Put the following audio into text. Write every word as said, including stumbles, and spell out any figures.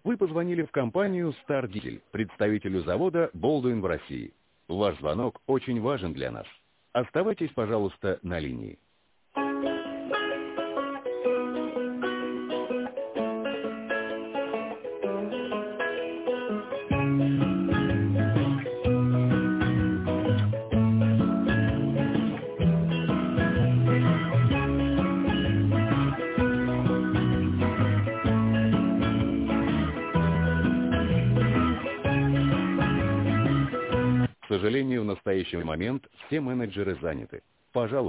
Вы позвонили в компанию «Стар Дизель», представителю завода «Болдуин» в России. Ваш звонок очень важен для нас. Оставайтесь, пожалуйста, на линии. К сожалению, в настоящий момент все менеджеры заняты. Пожалуйста.